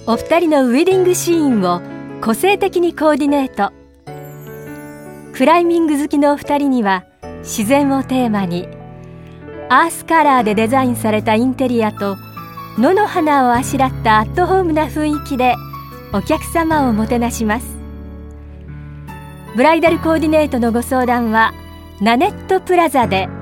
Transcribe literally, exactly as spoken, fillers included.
お二人のウェディングシーンを個性的にコーディネート。クライミング好きのお二人には自然をテーマにアースカラーでデザインされたインテリアと野の花をあしらったアットホームな雰囲気でお客様をもてなします。ブライダルコーディネートのご相談はナネットプラザで